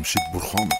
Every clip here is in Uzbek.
Jamshid Burxonov.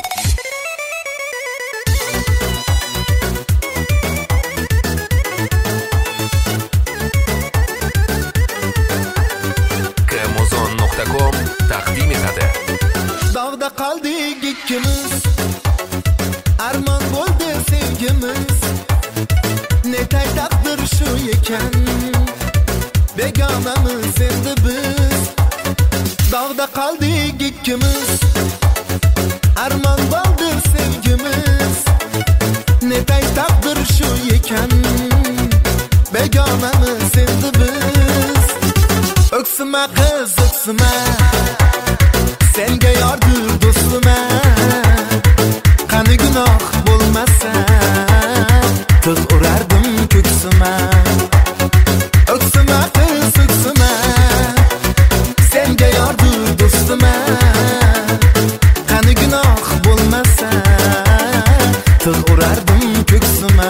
Kmozon.com taqdim etadi. Dağda qaldik ikkimiz, armon bo'ldi sevgimiz. Netay taqdir shu ekan, begonamiz endi biz. Dağda qaldik ikkimiz, armon bo'ldi sevgimiz. Netay taqdir shu ekan, begonamiz endi biz. Öksüme kız öksüme, senga yordur do'stime. Qani gunoh bo'lmasa, tig' urardim ko'ksime. Öksüme kız öksüme, senga yordur do'stime. Qani gunoh bo'lmasa, tig' urardim ko'ksime.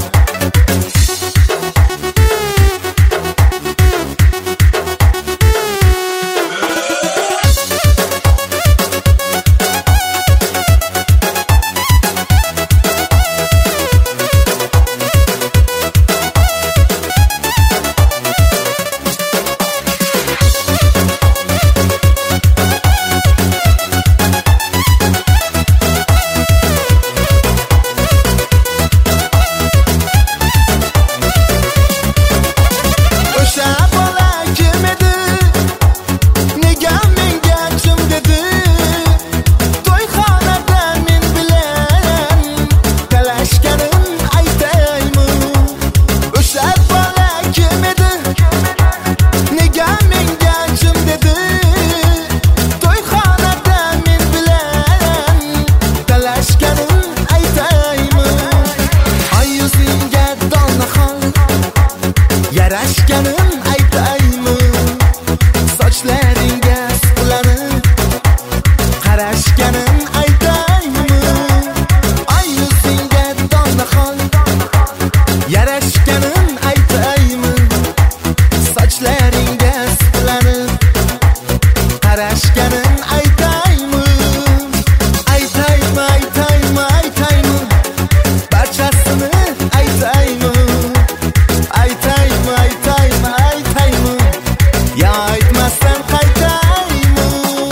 Yarashganim aytaymi, sochlaringga suqlanib qarashganim aytaymi, ay yuzingga donlaxon. Yarashganim aytaymi, sochlaringga suqlanib qarashganim aytaymi, aytaymi, aytaymi, aytaymi, barchasini aytaymi. Aytaymi, aytaymi, aytaymi, ya aytmasdan qaytaymi.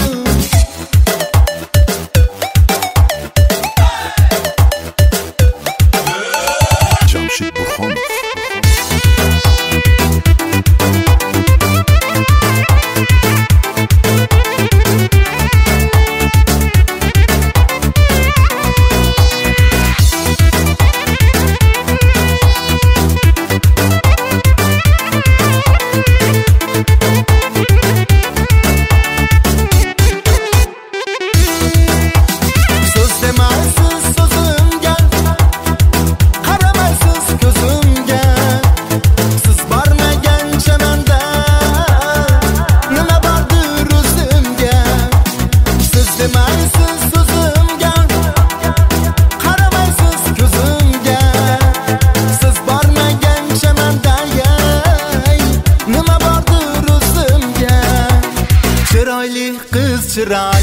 Jamshid Burxonov. Chiroyli qiz chiroyli